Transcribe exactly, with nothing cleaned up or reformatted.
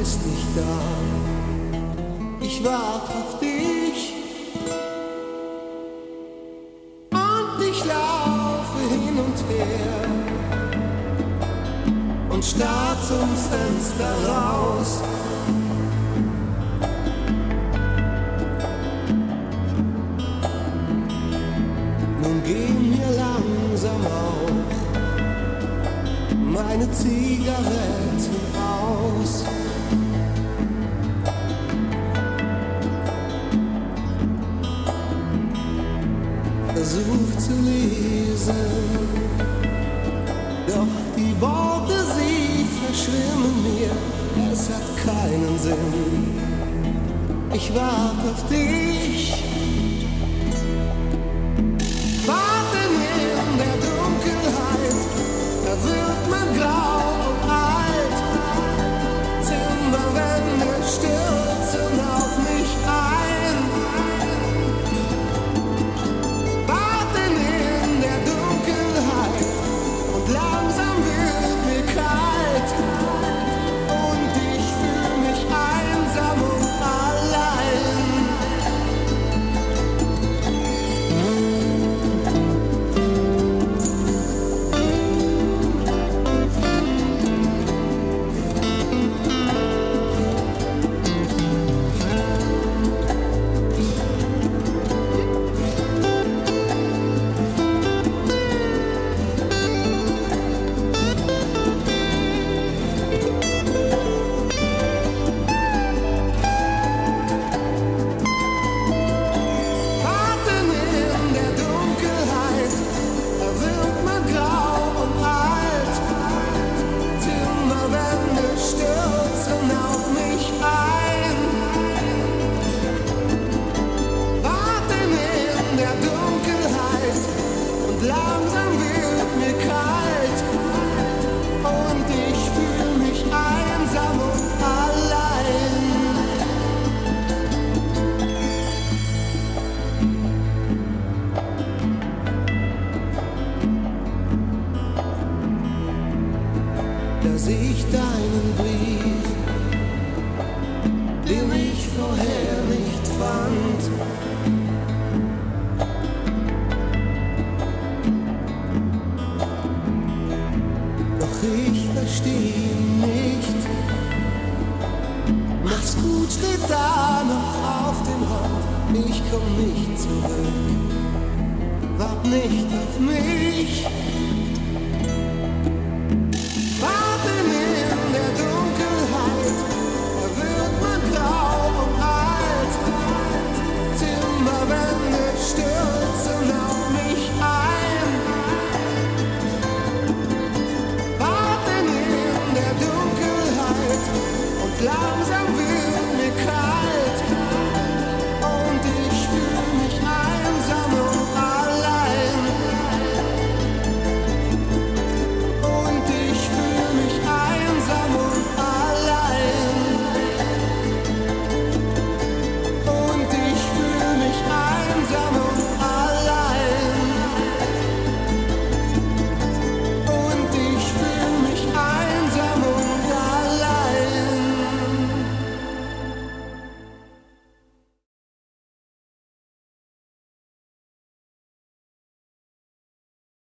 bist nicht da. Ich warte auf dich und ich laufe hin und her und starr zum Fenster raus. Nun gehen mir langsam auch meine Zigaretten aus. Versuch zu lesen, doch die Worte, sie verschwimmen mir, es hat keinen Sinn. Ich warte auf dich, warte in der Dunkelheit, da wird man grau und alt. Zimmerwände stürzen auf mich ein. Warten in der Dunkelheit und langsam wird mir kalt. Und ich fühl mich einsam und allein. Warten in der Dunkelheit, da wird man grau und alt. Zimmerwände stürzen auf mich ein. Warten in der Dunkelheit und langsam wird mir kalt. Und ich fühl mich einsam und allein. Da seh ich deinen Brief, den ich vorher nicht fand. Doch ich versteh ihn nicht. Mach's gut steht da noch auf dem Rand. Ich komm nicht zurück, wart nicht auf mich. Warten in der Dunkelheit, da wird man grau und alt. Zimmerwände stürzen auf mich ein. Warten in der Dunkelheit und langsam wird